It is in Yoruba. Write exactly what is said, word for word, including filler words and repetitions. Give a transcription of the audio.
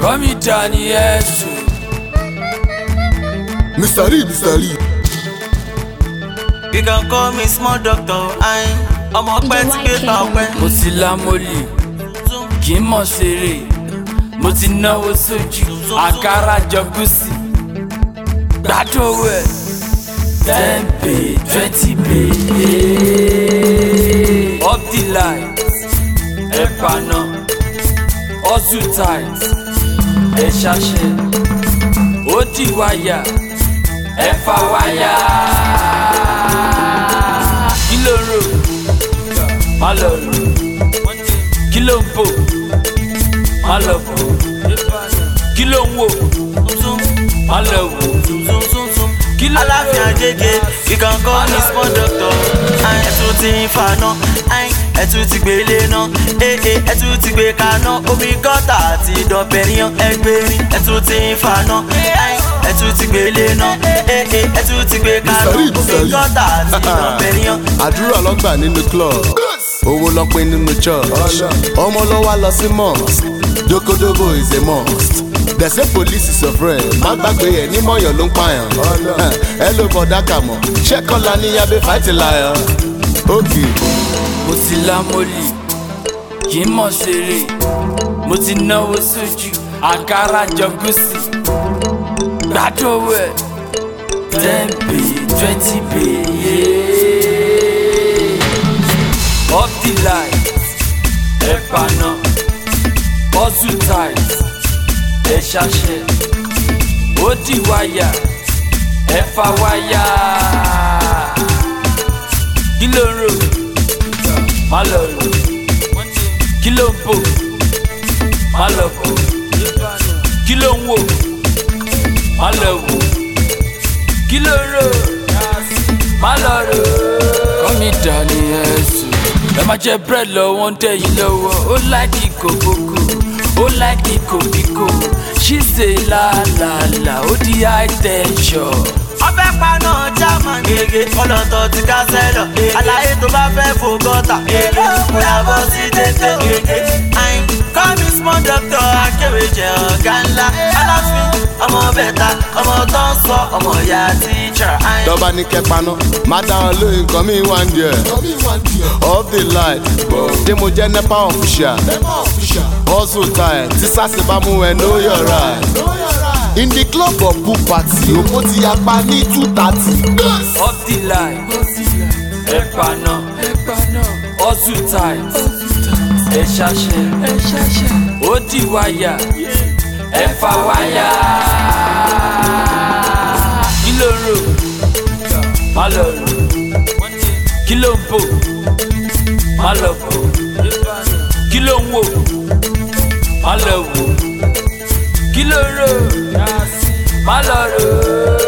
Come Johnny Yesu. Mister Lee, Mister Lee. You can call me small doctor. I I'm a pet to get Mo ti la moli, kì í mọ̀ ṣeré. Mo ti náwó sójú, àkàrà jọgúsì. Gbádùn owó ẹ̀. Ten pay, twenty pay. Up the line, ẹ paná. Hustle tight, ẹ ṣaṣẹ. Ó di wáyà, ẹ fa wáyà. Kí ló ń rò? Má lọ rò. Kí ló ń bò? Má lọ bò. Kí ló ń wò? Má lọ wò. Kí ló ń rò? Aláfíà jẹ́gẹ́, you can call me small doctor. Ẹ tún ti ń faná, ẹ tún ti gbélé náà. Ẹ tún ti gbé kaná, omi gọ́tà àti ìdọ̀bẹ̀ríyàn ẹgbẹ̀rin. Ẹ tún ti ń faná, ẹ tún ti gbélé náà. Ẹ tún ti gbé kaná, omi gọ́tà àti ìdọ̀bẹ̀ríyàn. Àdúrà ló gbà nínú club, owó ló pín nínú church. Ọmọ ló wá lọ sí mosque, Dokodobo is a must. They say police is your friend, má gbàgbé ẹ̀ ní mọ̀yàn ló ń pààyàn. Ẹ ló bọ̀ dákà mọ̀, ṣé kọ́lá ní yabẹ́ fight lion? Okay. Mo ti la moli, kì í mọ̀ ṣeré. Mo ti náwó sójú, àkàrà jọgúsì. Gbádùn owó ẹ̀. Ten pay, twenty pay. Up the line, ẹ paná. Hustle tight, ẹ ṣaṣẹ. Ó di wáyà, ẹ fa wáyà. Kí ló ń rò? Má lọ rò. Kí ló ń bò? Má lọ bò. Kí ló ń wò? Má lọ wò. Kí ló ń rò? Má lọ rò. Come Johnny Yesu. Ẹ má jẹ bread lọ́wọ́ ń tẹ̀yìn lọ́wọ́. Ó láìkì kòkòkò, ó láìkì kòbíkò. She say la la la, ó di high tension. Ọbẹ̀ paná German gègé, ọlọ́tọ̀ ti ká sẹ́lọ̀. Àlàyé tó bá fẹ́ fò gọ́tà. Èlé òkúra bọ́ sí tètè gègé. Call me small doctor, akéwì jẹ ọ̀gá ńlá. Aláfin, ọmọ bẹ̀ta, ọmọ tó ń sọ, ọmọ ìyá tíjà. Dọ́ba ní kẹpaná, má dáhùn lóyún nǹkan mi wá ń jẹ. Off the light, ṣé mo jẹ́ nepa official? Hustle tight, tí sásì bá mú ẹ know your right. In the club of pool party, òpó ti yapa ní two thirty. Up the line, ẹ paná. Hustle tight, ẹ ṣaṣẹ. Ó di wáyà, ẹ fa wáyà. Kí ló ń rò? Má lọ rò. Kí ló ń bò? Má lọ bò. Kí ló ń wò? Má lọ wò. Kí ló ń rò? Má lọ rò.